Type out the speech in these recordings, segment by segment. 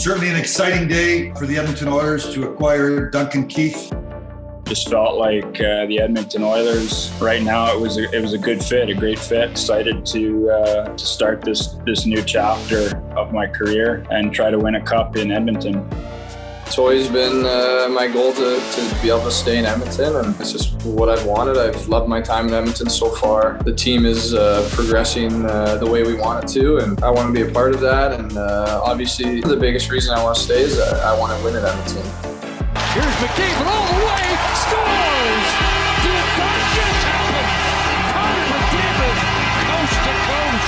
Certainly an exciting day for the Edmonton Oilers to acquire Duncan Keith. Just felt like the Edmonton Oilers right now, it was a good fit, a great fit. Excited to start this new chapter of my career and try to win a cup in Edmonton. It's always been my goal to be able to stay in Edmonton, and it's just what I've wanted. I've loved my time in Edmonton so far. The team is progressing the way we want it to, and I want to be a part of that. And obviously, the biggest reason I want to stay is I want to win at Edmonton. Here's McDavid all the way, scores! Did that just happen? Connor McDavid, coast to coast.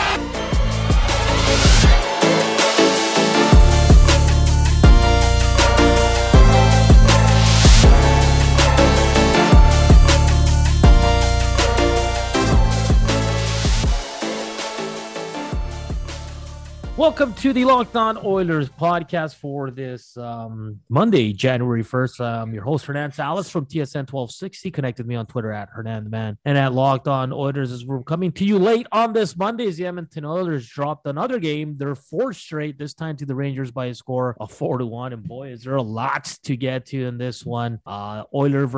Welcome to the Locked On Oilers podcast for this Monday, January 1st. I'm your host, Hernan Salas from TSN 1260. Connect with me on Twitter at Hernan the Man and at Locked On Oilers. As we're coming to you late on this Monday, as the Edmonton Oilers dropped another game. They're fourth straight, this time to the Rangers by a score of 4-1. And boy, is there a lot to get to in this one. Oiler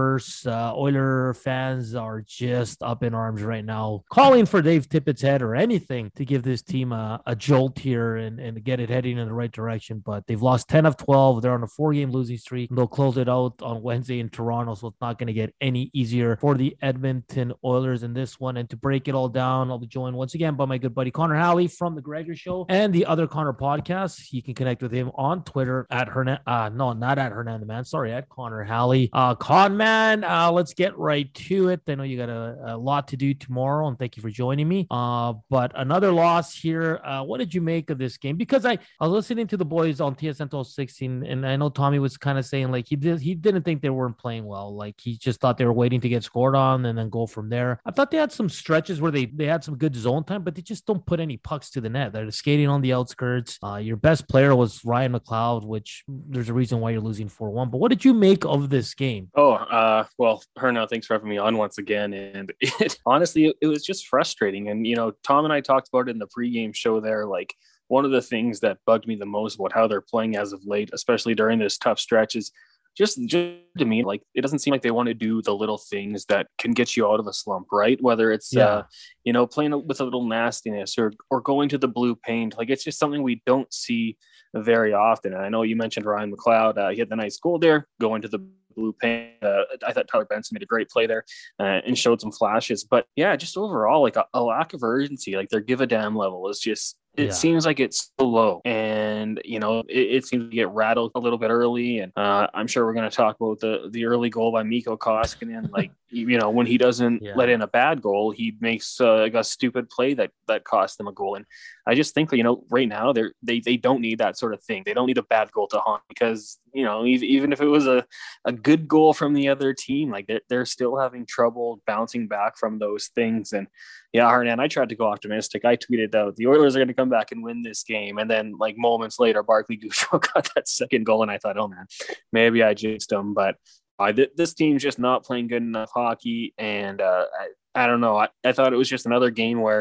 fans are just up in arms right now, calling for Dave Tippett's head or anything to give this team a jolt here and get it heading in the right direction. But they've lost 10 of 12. They're on a 4-game losing streak. They'll close it out on Wednesday in Toronto, so it's not going to get any easier for the Edmonton Oilers in this one. And to break it all down, I'll be joined once again by my good buddy Connor Halley from The Gregor Show and the Other Connor podcast. You can connect with him on Twitter at Hernan. No, not at Hernan the Man. Sorry, at Connor Halley. Con Man, let's get right to it. I know you got a lot to do tomorrow, and thank you for joining me. But another loss here. What did you make of this game? Because I was listening to the boys on TSN 1216, and I know Tommy was kind of saying like he didn't think they weren't playing well. Like he just thought they were waiting to get scored on and then go from there. I thought they had some stretches where they had some good zone time, but they just don't put any pucks to the net. They're skating on the outskirts. Your best player was Ryan McLeod, which there's a reason why you're losing 4-1. But what did you make of this game? Well, Hernan, thanks for having me on once again. And honestly, it was just frustrating. And, Tom and I talked about it in the pregame show there, like, one of the things that bugged me the most about how they're playing as of late, especially during this tough stretch, is just to me, like, it doesn't seem like they want to do the little things that can get you out of a slump, right? Whether it's, playing with a little nastiness or going to the blue paint. Like, it's just something we don't see very often. And I know you mentioned Ryan McLeod. He had the nice goal there, going to the blue paint. I thought Tyler Benson made a great play there and showed some flashes. But yeah, just overall, like a lack of urgency, like their give a damn level is just, it seems like it's so low, and it seems to get rattled a little bit early. And I'm sure we're going to talk about the early goal by Mikko Koskinen. Like, when he doesn't let in a bad goal, he makes a stupid play that cost them a goal. And I just think that, right now they don't need that sort of thing. They don't need a bad goal to haunt, because even if it was a good goal from the other team, like they're still having trouble bouncing back from those things. And yeah, Hernan, I tried to go optimistic. I tweeted out the Oilers are going to come back and win this game. And then like moments later, Barclay Goodrow got that second goal. And I thought, oh man, maybe I jinxed them. But this team's just not playing good enough hockey. And I don't know. I thought it was just another game where,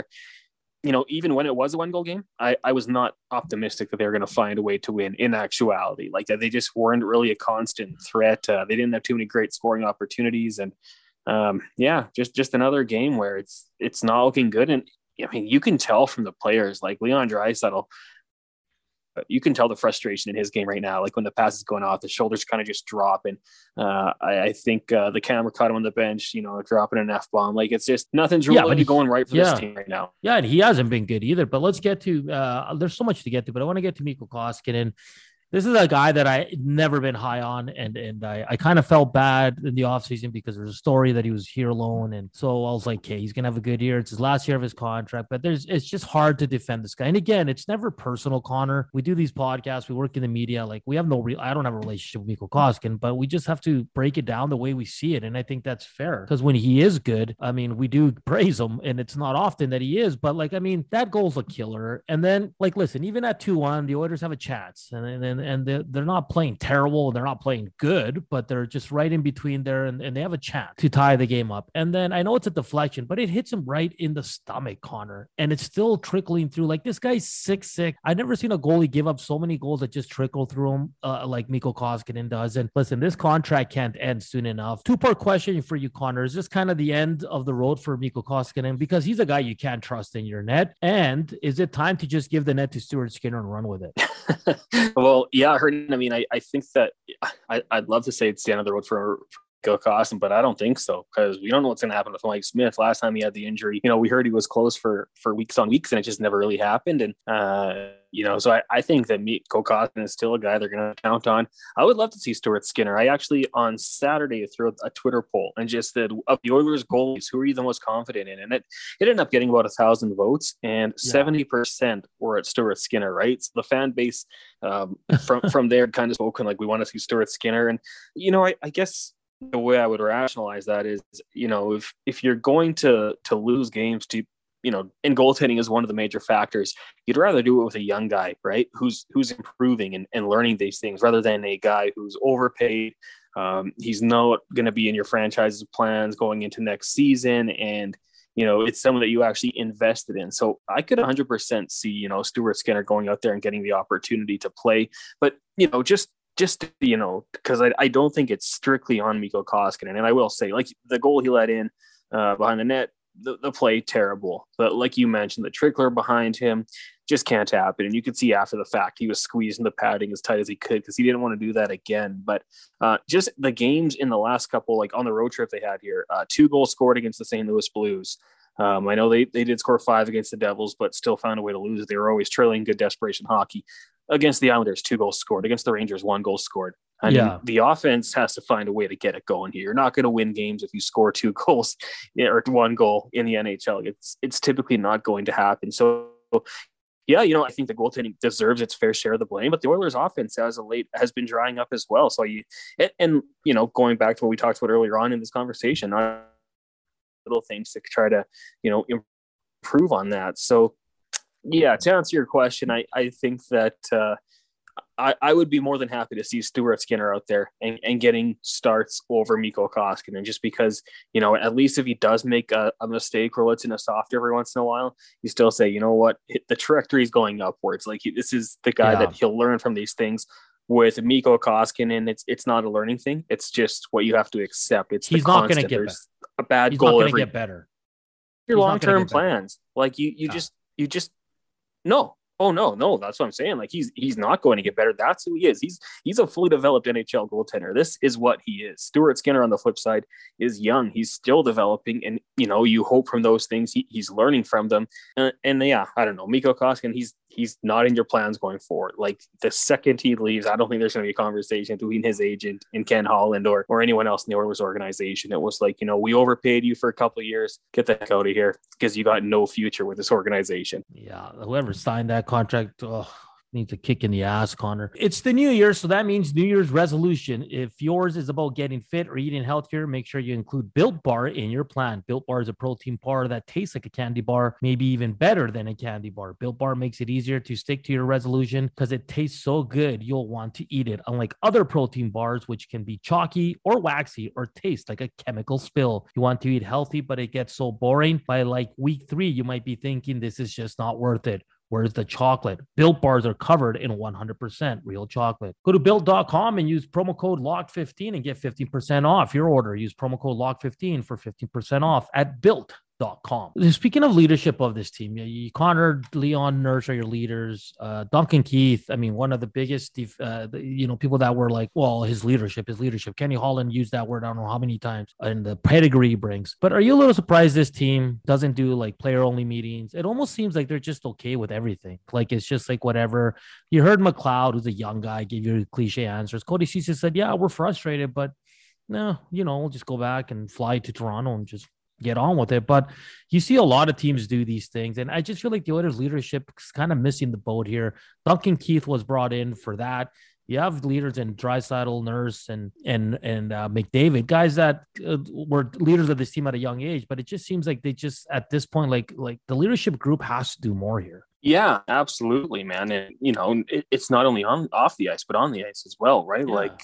even when it was a 1-goal game, I was not optimistic that they were going to find a way to win in actuality. Like that, they just weren't really a constant threat. They didn't have too many great scoring opportunities. And just another game where it's not looking good. And I mean, you can tell from the players, like Leon Draisaitl, you can tell the frustration in his game right now. Like when the pass is going off, the shoulders kind of just drop. And I think the camera caught him on the bench, dropping an F-bomb. Like it's just nothing's really going right for this team right now. Yeah, and he hasn't been good either. But let's get to there's so much to get to, but I want to get to Mikko Koskinen. This is a guy that I never been high on, and I kind of felt bad in the offseason because there's a story that he was here alone, and so I was like, okay, he's gonna have a good year. It's his last year of his contract, but it's just hard to defend this guy. And again, it's never personal, Connor. We do these podcasts, we work in the media, like we have I don't have a relationship with Mikko Koskinen, but we just have to break it down the way we see it, and I think that's fair because when he is good, I mean, we do praise him, and it's not often that he is, but like, I mean, that goal's a killer. And then, like, listen, even at 2-1, the Oilers have a chance, and then and they're not playing terrible. They're not playing good, but they're just right in between there, and they have a chance to tie the game up. And then I know it's a deflection, but it hits him right in the stomach, Connor, and it's still trickling through. Like, this guy's 6'6". I've never seen a goalie give up so many goals that just trickle through him like Mikko Koskinen does. And listen, this contract can't end soon enough. Two-part question for you, Connor. Is this kind of the end of the road for Mikko Koskinen, because he's a guy you can't trust in your net? And is it time to just give the net to Stuart Skinner and run with it? Well, yeah, I heard. I mean, I think that I'd love to say it's the end of the road for Mikko Koskinen, but I don't think so, because we don't know what's going to happen with Mike Smith. Last time he had the injury, we heard he was close for weeks on weeks, and it just never really happened. And so I think that Mikko Koskinen is still a guy they're going to count on. I would love to see Stuart Skinner. I actually on Saturday threw a Twitter poll and just said, of the Oilers goalies, who are you the most confident in? And it ended up getting about 1,000 votes, and 70% were at Stuart Skinner. Right, so the fan base from there kind of spoken like, we want to see Stuart Skinner. And I guess the way I would rationalize that is, if you're going to lose games to, and goaltending is one of the major factors, you'd rather do it with a young guy, right? Who's improving and learning these things, rather than a guy who's overpaid. He's not going to be in your franchise's plans going into next season. And, it's someone that you actually invested in. So I could 100% see, Stuart Skinner going out there and getting the opportunity to play. But, just because I don't think it's strictly on Mikko Koskinen. And I will say, like, the goal he let in behind the net, the play terrible. But like you mentioned, the trickler behind him just can't happen. And you could see after the fact, he was squeezing the padding as tight as he could because he didn't want to do that again. But just the games in the last couple, like on the road trip they had here, 2 goals scored against the St. Louis Blues. I know they did score 5 against the Devils, but still found a way to lose. They were always trailing, good desperation hockey. Against the Islanders, 2 goals scored. Against the Rangers, 1 goal scored. I mean, the offense has to find a way to get it going here. You're not going to win games if you score 2 goals or 1 goal in the NHL. It's typically not going to happen. So, yeah, I think the goaltending deserves its fair share of the blame, but the Oilers' offense as of late has been drying up as well. So going back to what we talked about earlier on in this conversation, little things to try to, improve on that. So, yeah, to answer your question, I think that I would be more than happy to see Stuart Skinner out there and getting starts over Mikko Koskinen, just because, at least if he does make a mistake or lets in a soft every once in a while, you still say, you know what, the trajectory is going upwards. Like, this is the guy that he'll learn from these things. With Mikko Koskinen, it's not a learning thing. It's just what you have to accept. He's not going to get better. A bad goal every. Get better. Your long-term plans, like you just no. Oh no, that's what I'm saying. Like, he's not going to get better. That's who he is. He's a fully developed NHL goaltender. This is what he is. Stuart Skinner, on the flip side, is young. He's still developing, and you hope from those things he's learning from them. And I don't know, Mikko Koskinen, he's not in your plans going forward. Like, the second he leaves, I don't think there's going to be a conversation between his agent and Ken Holland or anyone else in the Oilers organization. It was like, we overpaid you for a couple of years. Get the heck out of here, because you got no future with this organization. Yeah, whoever signed that contract needs a kick in the ass, Connor. It's the new year, so that means New Year's resolution. If yours is about getting fit or eating healthier, make sure you include Built Bar in your plan. Built Bar is a protein bar that tastes like a candy bar, maybe even better than a candy bar. Built Bar makes it easier to stick to your resolution because it tastes so good you'll want to eat it, unlike other protein bars, which can be chalky or waxy or taste like a chemical spill. You want to eat healthy, but it gets so boring. By like week 3, you might be thinking this is just not worth it. Where's the chocolate? Built Bars are covered in 100% real chocolate. Go to Built.com and use promo code LOCK15 and get 15% off your order. Use promo code LOCK15 for 15% off at Built.com. Speaking of leadership of this team, Connor, Leon, Nurse are your leaders. Duncan Keith, I mean, one of the biggest, people that were like, well, his leadership. Kenny Holland used that word I don't know how many times, and the pedigree he brings. But are you a little surprised this team doesn't do like player-only meetings? It almost seems like they're just okay with everything. Like, it's just like whatever. You heard McLeod, who's a young guy, give you cliche answers. Cody Ceci said, yeah, we're frustrated, but no, we'll just go back and fly to Toronto and just get on with it. But you see a lot of teams do these things, and I just feel like the Oilers leadership is kind of missing the boat here. Duncan Keith was brought in for that. You have leaders in Draisaitl, Nurse, and McDavid, guys that were leaders of this team at a young age. But it just seems like they just, at this point, like the leadership group has to do more here. Yeah, absolutely, man. And it's not only on off the ice, but on the ice as well, right? Yeah. Like,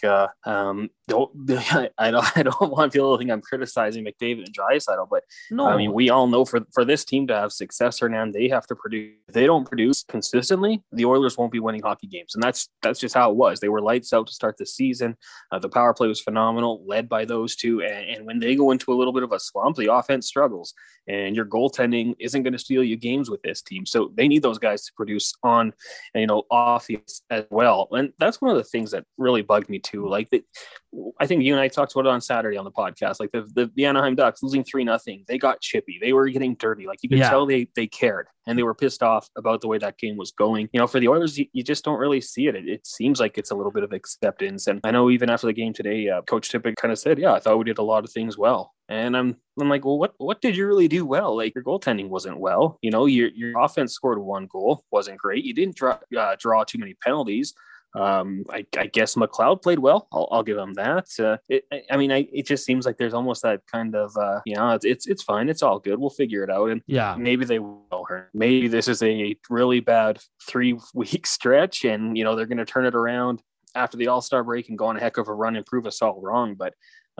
I don't want people to think I'm criticizing McDavid and Draisaitl, but No, I mean, we all know for this team to have success, Hernan, they have to produce. If they don't produce consistently, the Oilers won't be winning hockey games, and that's just how it was. They were lights out to start the season. The power play was phenomenal, led by those two, and when they go into a little bit of a slump, the offense struggles, and your goaltending isn't going to steal you games with this team. So they need those guys to produce on, off the ice as well. And that's one of the things that really bugged me too. Like, I think you and I talked about it on Saturday on the podcast. Like the Anaheim Ducks losing 3-0, they got chippy. They were getting dirty. Like, you could tell they cared, and they were pissed off about the way that game was going. For the Oilers, you just don't really see it. It seems like it's a little bit of acceptance. And I know even after the game today, Coach Tippett kind of said, "Yeah, I thought we did a lot of things well." And I'm like, well, what did you really do well? Like, your goaltending wasn't well. Your offense scored 1 goal, wasn't great. You didn't draw too many penalties. I guess McLeod played well. I'll give him that. It just seems like there's almost that kind of, it's fine. It's all good. We'll figure it out. And maybe they will. Maybe this is a really bad 3-week stretch, and they're going to turn it around after the All-Star break and go on a heck of a run and prove us all wrong. But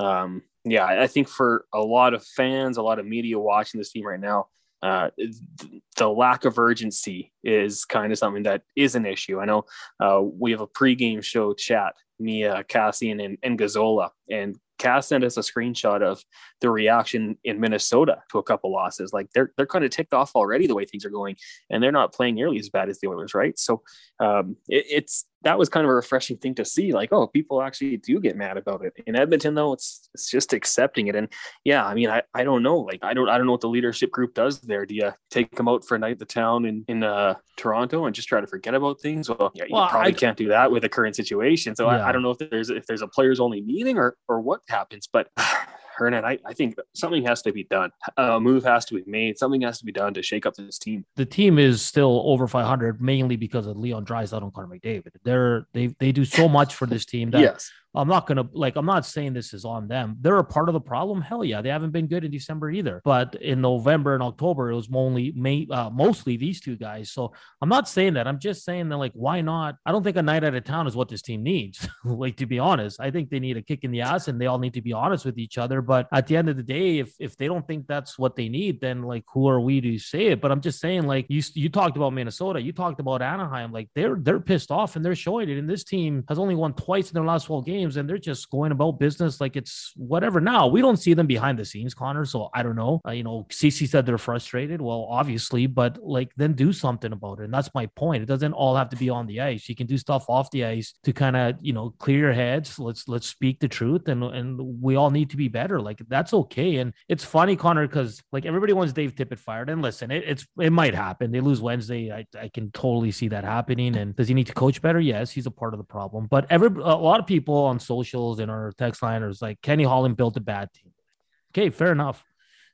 I think for a lot of fans, a lot of media watching this team right now, the lack of urgency is kind of something that is an issue. I know we have a pregame show chat, me, Cassian, and Gazzola, and Cass sent us a screenshot of the reaction in Minnesota to a couple losses. Like, they're kind of ticked off already the way things are going, and they're not playing nearly as bad as the Oilers, right? So that was kind of a refreshing thing to see. Like, oh, people actually do get mad about it. In Edmonton, though, it's just accepting it. And I don't know. Like, I don't know what the leadership group does there. Do you take them out for a night at the town in Toronto and just try to forget about things? Well, you probably can't do that with the current situation. So I don't know if there's a players only meeting or what happens, but Hernan, I think something has to be done. A move has to be made. Something has to be done to shake up this team. The team is still over 500, mainly because of Leon Draisaitl and Connor McDavid. They do so much for this team that yes. I'm not saying this is on them. They're a part of the problem. Hell yeah. They haven't been good in December either. But in November and October, it was mostly these two guys. So I'm not saying that. I'm just saying that, like, why not? I don't think a night out of town is what this team needs. Like, to be honest, I think they need a kick in the ass, and they all need to be honest with each other. But at the end of the day, if they don't think that's what they need, then, like, who are we to say it? But I'm just saying, like, you talked about Minnesota, you talked about Anaheim, like, they're pissed off and they're showing it. And this team has only won twice in their last 12 games. And they're just going about business like it's whatever. Now, we don't see them behind the scenes, Connor, so I don't know. CC said they're frustrated. Well, obviously, but, like, then do something about it. And that's my point. It doesn't all have to be on the ice. You can do stuff off the ice to kind of, clear your heads. Let's speak the truth, and we all need to be better. Like, that's okay. And it's funny, Connor, because, like, everybody wants Dave Tippett fired. And listen, it might happen. They lose Wednesday. I can totally see that happening. And does he need to coach better? Yes, he's a part of the problem. But a lot of people on socials in our text liners, like, Kenny Holland built a bad team. Okay, fair enough.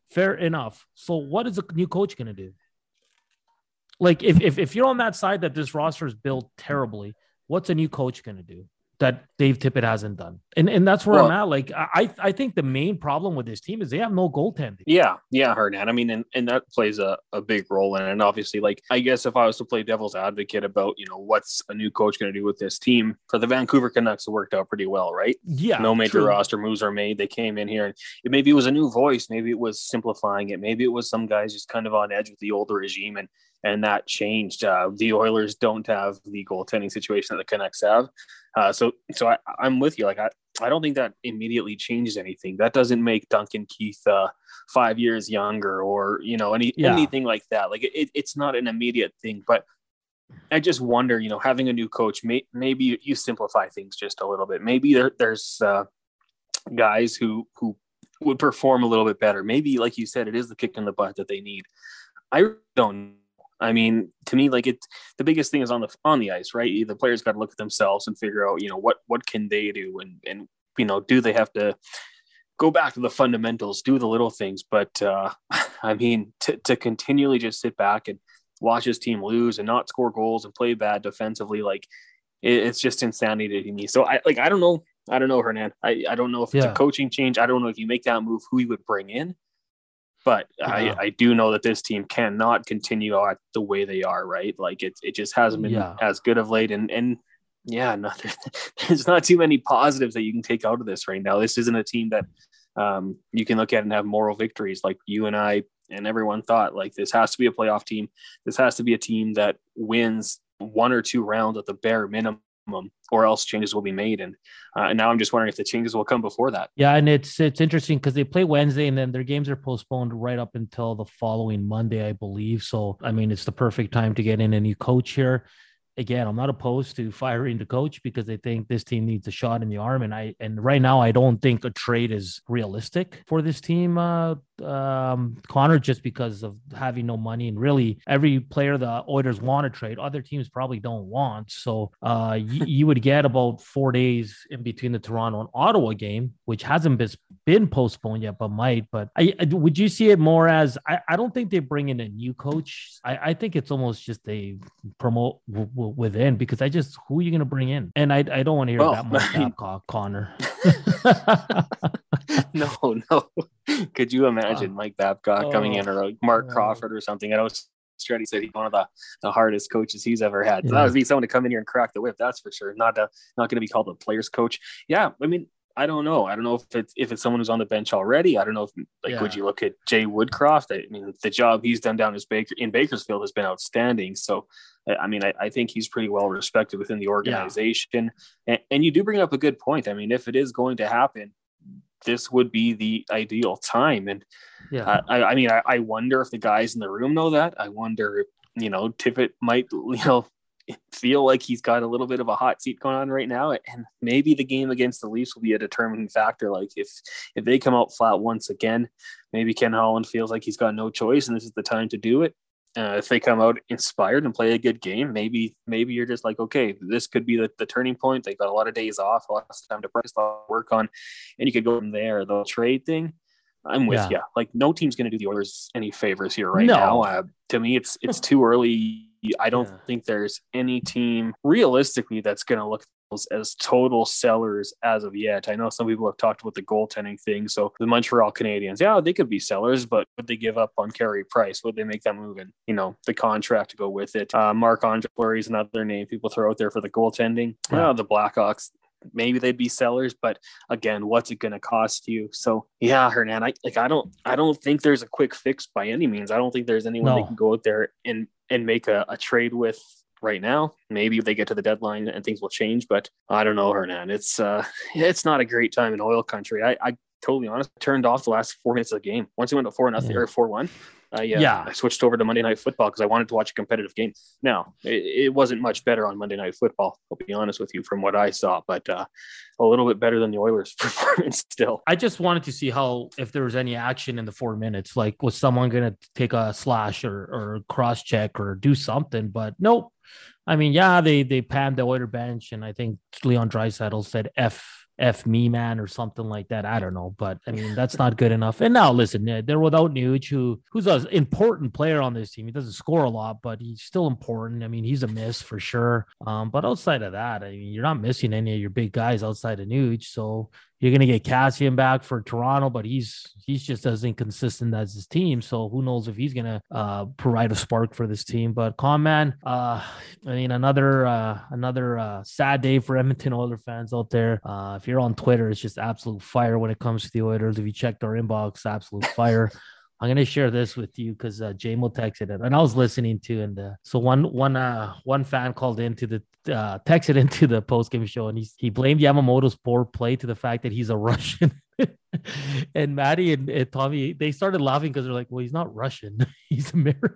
So what is a new coach going to do? Like, if you're on that side that this roster is built terribly, what's a new coach going to do that Dave Tippett hasn't done? And that's where I'm at. Like, I think the main problem with this team is they have no goaltending. Yeah, Hernan. I mean, and that plays a big role in it. And obviously, like, I guess if I was to play devil's advocate about, what's a new coach going to do with this team, for the Vancouver Canucks, it worked out pretty well, right? Yeah. No major roster moves are made. They came in here, and maybe it was a new voice. Maybe it was simplifying it. Maybe it was some guys just kind of on edge with the older regime, and that changed. The Oilers don't have the goaltending situation that the Canucks have. So I'm with you. Like, I don't think that immediately changes anything. That doesn't make Duncan Keith 5 years younger or, anything like that. Like, it's not an immediate thing, but I just wonder, having a new coach, maybe you simplify things just a little bit. Maybe there's guys who would perform a little bit better. Maybe, like you said, it is the kick in the butt that they need. I don't know. I mean, to me, like, it's the biggest thing is on the ice, right? The players got to look at themselves and figure out, what can they do, and do they have to go back to the fundamentals, do the little things? But I mean, to continually just sit back and watch his team lose and not score goals and play bad defensively, like, it's just insanity to me. So I don't know, Hernan. I don't know if it's a coaching change. I don't know if you make that move, who you would bring in. But Yeah. I do know that this team cannot continue on the way they are, right? Like it just hasn't been as good of late. And yeah, there's not too many positives that you can take out of this right now. This isn't a team that you can look at and have moral victories like you and I and everyone thought. Like, this has to be a playoff team. This has to be a team that wins 1 or 2 rounds at the bare minimum, or else changes will be made. And now I'm just wondering if the changes will come before that. Yeah, and it's interesting because they play Wednesday and then their games are postponed right up until the following Monday, I believe. So, I mean, it's the perfect time to get in a new coach here. Again, I'm not opposed to firing the coach because I think this team needs a shot in the arm. And right now, I don't think a trade is realistic for this team, Connor, just because of having no money. And really, every player the Oilers want to trade, other teams probably don't want. So you would get about 4 days in between the Toronto and Ottawa game, which hasn't been postponed yet, but might. But would you see it more as, I don't think they bring in a new coach. I think it's almost just they promote within, because who are you going to bring in? And I don't want to hear that much Babcock, Connor. No. Could you imagine Mike Babcock coming in, or Mark Crawford or something? I know Stretty said he's one of the hardest coaches he's ever had. So that would be someone to come in here and crack the whip. That's for sure. Not going to be called a player's coach. Yeah. I mean, I don't know. I don't know if it's someone who's on the bench already. I don't know if would you look at Jay Woodcroft? I mean, the job he's done down in Bakersfield has been outstanding. So, I mean, I think he's pretty well respected within the organization. Yeah. And you do bring up a good point. I mean, if it is going to happen, this would be the ideal time. And I mean, I wonder if the guys in the room know that. I wonder if, Tippett might, feel like he's got a little bit of a hot seat going on right now, and maybe the game against the Leafs will be a determining factor. Like if they come out flat once again, maybe Ken Holland feels like he's got no choice and this is the time to do it. If they come out inspired and play a good game, maybe you're just like, okay, this could be the turning point. They've got a lot of days off, a lot of time to practice, a lot to work on, and you could go from there. The trade thing, I'm with you. Like, no team's going to do the Oilers any favors here now. To me, it's too early. I don't think there's any team realistically that's going to look as total sellers as of yet. I know some people have talked about the goaltending thing. So the Montreal Canadiens, they could be sellers, but would they give up on Carey Price? Would they make that move and, the contract to go with it? Marc-Andre Fleury is another name people throw out there for the goaltending. The Blackhawks, maybe they'd be sellers, but again, what's it going to cost you? So Hernan, I don't think there's a quick fix by any means. I don't think there's anyone they can go out there and make a trade with right now. Maybe if they get to the deadline and things will change, but I don't know, Hernan. It's not a great time in oil country. I totally honest, turned off the last 4 minutes of the game. Once it went to 4-0 or 4-1. I switched over to Monday Night Football because I wanted to watch a competitive game. Now, it wasn't much better on Monday Night Football, I'll be honest with you, from what I saw, but a little bit better than the Oilers' performance still. I just wanted to see if there was any action in the 4 minutes. Like, was someone going to take a slash or cross check or do something? But nope. I mean, they panned the Oilers bench, and I think Leon Draisaitl said F me, man, or something like that. I don't know, but I mean, that's not good enough. And now listen, they're without Nuge, who's an important player on this team. He doesn't score a lot, but he's still important. I mean, he's a miss for sure. But outside of that, I mean, you're not missing any of your big guys outside of Nuge. So you're going to get Cassian back for Toronto, but he's just as inconsistent as his team. So who knows if he's going to provide a spark for this team. But man, I mean, another sad day for Edmonton Oilers fans out there. If you're on Twitter, it's just absolute fire when it comes to the Oilers. If you checked our inbox, absolute fire. I'm going to share this with you because JMO texted it, and I was listening to, and so one fan called into the texted into the post-game show, and he blamed Yamamoto's poor play to the fact that he's a Russian. And Maddie and Tommy, they started laughing because they're like, well, he's not Russian, he's American.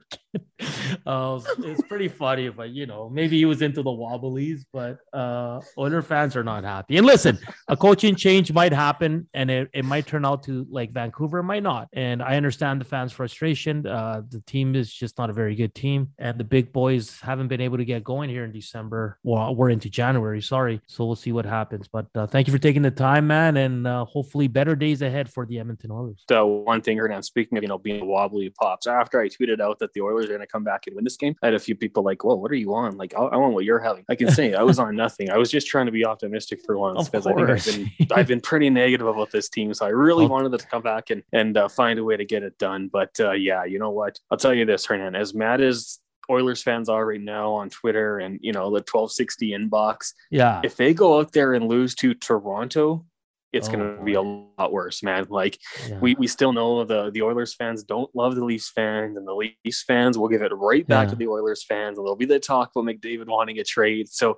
It's pretty funny, but maybe he was into the Wobblies, but Oilers fans are not happy. And listen, a coaching change might happen, and it might turn out to like Vancouver, it might not. And I understand the fans' frustration. The team is just not a very good team, and the big boys haven't been able to get going here in December. Well, we're into January, sorry. So we'll see what happens. But thank you for taking the time, man, and hopefully better days ahead for the Edmonton Oilers. The one thing, Hernan, speaking of, being wobbly pops, after I tweeted out that the Oilers are going to come back and win this game, I had a few people like, well, what are you on? Like, I want what you're having. I can say I was on nothing. I was just trying to be optimistic for once, because I think I've been pretty negative about this team. So I really wanted them to come back and find a way to get it done. But yeah, you know what? I'll tell you this, Hernan, as mad as Oilers fans are right now on Twitter and, the 1260 inbox. Yeah. If they go out there and lose to Toronto, it's going to be a lot worse, man. Like, we still know the Oilers fans don't love the Leafs fans, and the Leafs fans will give it right back to the Oilers fans, and there'll be the talk about McDavid wanting a trade. So,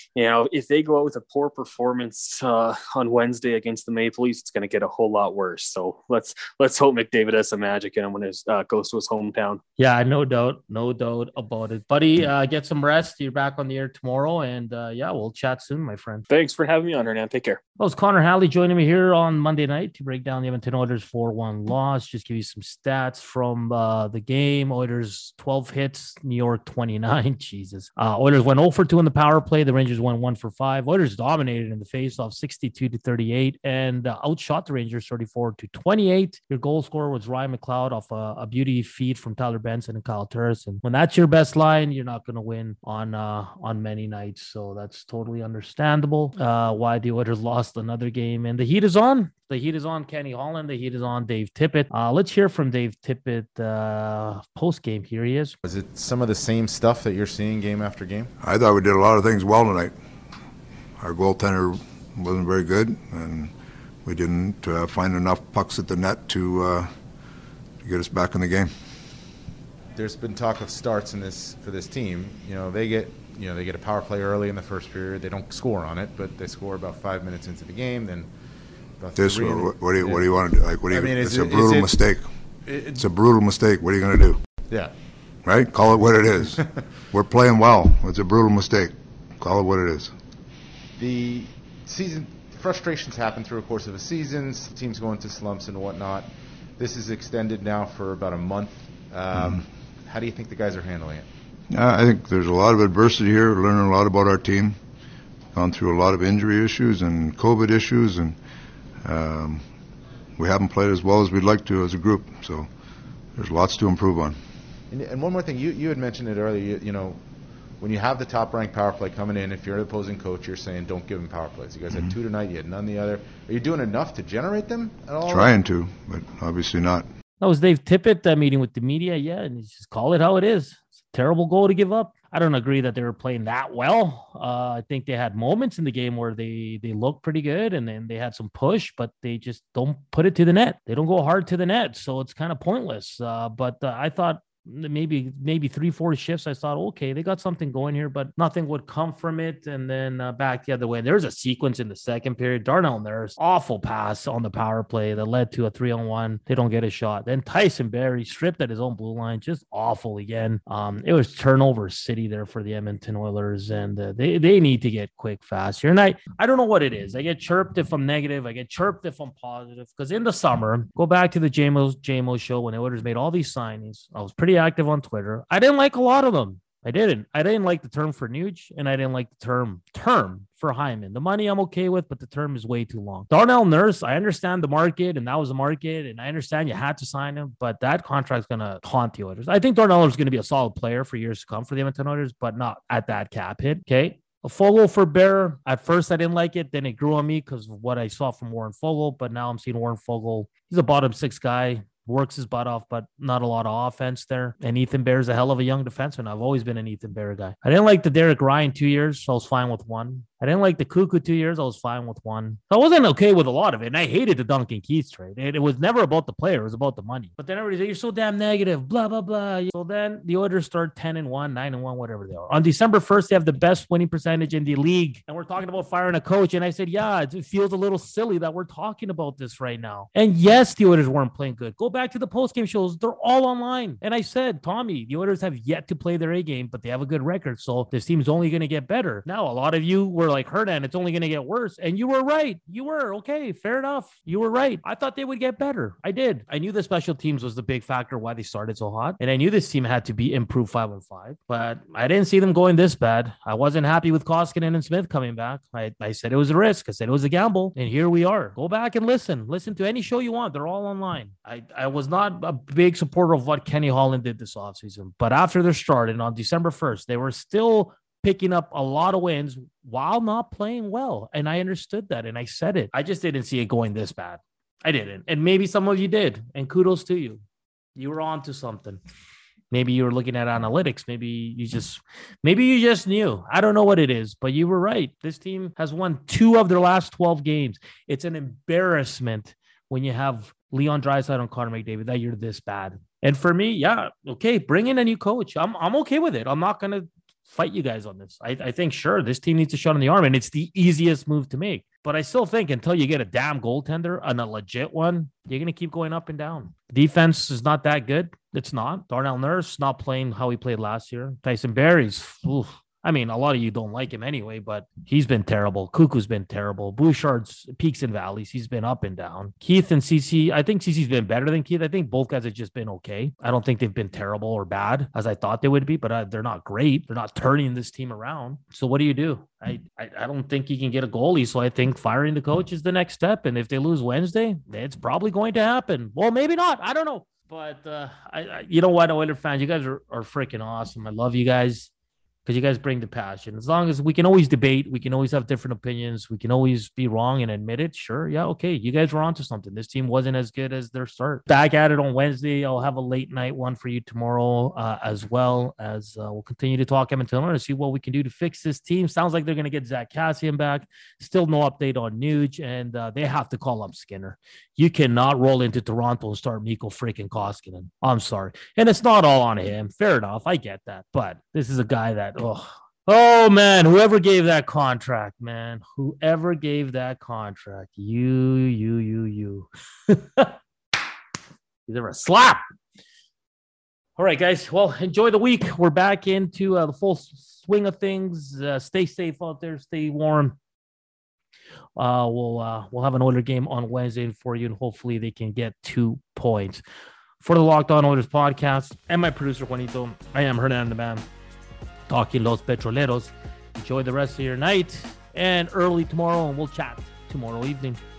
if they go out with a poor performance on Wednesday against the Maple Leafs, it's going to get a whole lot worse. So let's hope McDavid has some magic in him when he goes to his hometown. Yeah, no doubt about it, buddy. Get some rest. You're back on the air tomorrow, and we'll chat soon, my friend. Thanks for having me on, Hernan. Take care. That was Connor Halley joining me here on Monday night to break down the Edmonton Oilers 4-1 loss. Just give you some stats from the game. Oilers 12 hits, New York 29. Jesus. Oilers went 0 for 2 in the power play. The Rangers went 1 for 5. Oilers dominated in the faceoff 62-38 and outshot the Rangers 34-28. Your goal scorer was Ryan McLeod off a beauty feed from Tyler Benson and Kyle Turris. And when that's your best line, you're not going to win on many nights. So that's totally understandable why the Oilers lost another game. And the heat is on. The heat is on Kenny Holland. The heat is on Dave Tippett. Let's hear from Dave Tippett post-game. Here he is. Was it some of the same stuff that you're seeing game after game? I thought we did a lot of things well tonight. Our goaltender wasn't very good, and we didn't find enough pucks at the net to get us back in the game. There's been talk of starts for this team. They get a power play early in the first period. They don't score on it, but they score about 5 minutes into the game. Then what do you want to do? Like, it's a brutal mistake. It's a brutal mistake. What are you going to do? Yeah. Right? Call it what it is. We're playing well. It's a brutal mistake. Call it what it is. The season frustrations happen through the course of a season. Teams go into slumps and whatnot. This is extended now for about a month. How do you think the guys are handling it? I think there's a lot of adversity here. We're learning a lot about our team. Gone through a lot of injury issues and COVID issues, and we haven't played as well as we'd like to as a group. So there's lots to improve on. And one more thing, you had mentioned it earlier. When you have the top-ranked power play coming in, if you're the opposing coach, you're saying don't give them power plays. You guys had 2 tonight. You had none the other. Are you doing enough to generate them at all? Trying to, but obviously not. That was Dave Tippett meeting with the media. Yeah, and just call it how it is. It's a terrible goal to give up. I don't agree that they were playing that well. I think they had moments in the game where they looked pretty good, and then they had some push, but they just don't put it to the net. They don't go hard to the net, so it's kind of pointless. But I thought maybe 3-4 shifts, I thought, okay, they got something going here, but nothing would come from it. And then back the other way. There's a sequence in the second period. Darnell Nurse, awful pass on the power play that led to a 3-on-1. They don't get a shot. Then Tyson Barrie stripped at his own blue line, just awful again. It was turnover city there for the Edmonton Oilers, and they need to get quick fast here. And I don't know what it is. I get chirped if I'm negative. I get chirped if I'm positive. Because in the summer, go back to the JMO show when the Oilers made all these signings. I was pretty active on Twitter. I didn't like a lot of them. I didn't like the term for Nuge, and I didn't like the term for Hyman. The money I'm okay with, but the term is way too long. Darnell Nurse, I understand the market, and that was the market, and I understand you had to sign him, but that contract's going to haunt the Oilers. I think Darnell is going to be a solid player for years to come for the Edmonton Oilers, but not at that cap hit. Okay. A Fogle for Bear. At first, I didn't like it. Then it grew on me because of what I saw from Warren Fogle, but now I'm seeing Warren Fogle. He's a bottom 6 guy. Works his butt off, but not a lot of offense there. And Ethan Bear's a hell of a young defenseman. I've always been an Ethan Bear guy. I didn't like the Derek Ryan 2 years, so I was fine with 1. I didn't like the Cuckoo 2 years. I was fine with 1. So I wasn't okay with a lot of it. And I hated the Duncan Keith trade. It was never about the player. It was about the money. But then everybody said, you're so damn negative, blah, blah, blah. So then the Oilers start 10-1, 9-1, whatever they are. On December 1st, they have the best winning percentage in the league. And we're talking about firing a coach. And I said, yeah, it feels a little silly that we're talking about this right now. And yes, the Oilers weren't playing good. Go back to the postgame shows. They're all online. And I said, Tommy, the Oilers have yet to play their A game, but they have a good record. So this team's only going to get better. Now, a lot of you were were like, Hernan, it's only going to get worse. And you were right. You were. Okay, fair enough. You were right. I thought they would get better. I did. I knew the special teams was the big factor why they started so hot. And I knew this team had to be improved 5-5. But I didn't see them going this bad. I wasn't happy with Koskinen and Smith coming back. I said it was a risk. I said it was a gamble. And here we are. Go back and listen. Listen to any show you want. They're all online. I was not a big supporter of what Kenny Holland did this offseason. But after their start and on December 1st, they were still picking up a lot of wins while not playing well. And I understood that. And I said it. I just didn't see it going this bad. I didn't. And maybe some of you did. And kudos to you. You were on to something. Maybe you were looking at analytics. Maybe you just knew. I don't know what it is, but you were right. This team has won 2 of their last 12 games. It's an embarrassment when you have Leon Draisaitl and Connor McDavid that you're this bad. And for me, yeah, okay, bring in a new coach. I'm okay with it. I'm not going to fight you guys on this. I think, sure, this team needs a shot in the arm, and it's the easiest move to make. But I still think until you get a damn goaltender and a legit one, you're going to keep going up and down. Defense is not that good. It's not. Darnell Nurse not playing how he played last year. Tyson Barrie's, oof. I mean, a lot of you don't like him anyway, but he's been terrible. Cuckoo's been terrible. Bouchard's peaks and valleys. He's been up and down. Keith and CC, I think CC's been better than Keith. I think both guys have just been okay. I don't think they've been terrible or bad as I thought they would be, but they're not great. They're not turning this team around. So what do? I don't think you can get a goalie. So I think firing the coach is the next step. And if they lose Wednesday, it's probably going to happen. Well, maybe not. I don't know. But you know what, Oilers fans, you guys are freaking awesome. I love you guys. Because you guys bring the passion. As long as we can always debate, we can always have different opinions. We can always be wrong and admit it. Sure. Yeah. Okay. You guys were onto something. This team wasn't as good as their start. Back at it on Wednesday. I'll have a late night one for you tomorrow, as well as we'll continue to talk Edmonton and see what we can do to fix this team. Sounds like they're going to get Zach Kassian back. Still no update on Nuge, and they have to call up Skinner. You cannot roll into Toronto and start Mikko freaking Koskinen. I'm sorry. And it's not all on him. Fair enough. I get that. But this is a guy that, oh man, whoever gave that contract, man, whoever gave that contract, you. He's ever a slap. All right, guys. Well, enjoy the week. We're back into the full swing of things. Stay safe out there. Stay warm. We'll have an Oilers game on Wednesday for you, and hopefully they can get 2 points. For the Locked On Oilers podcast and my producer Juanito, I am Hernan the Man, talking Los Petroleros. Enjoy the rest of your night and early tomorrow, and we'll chat tomorrow evening.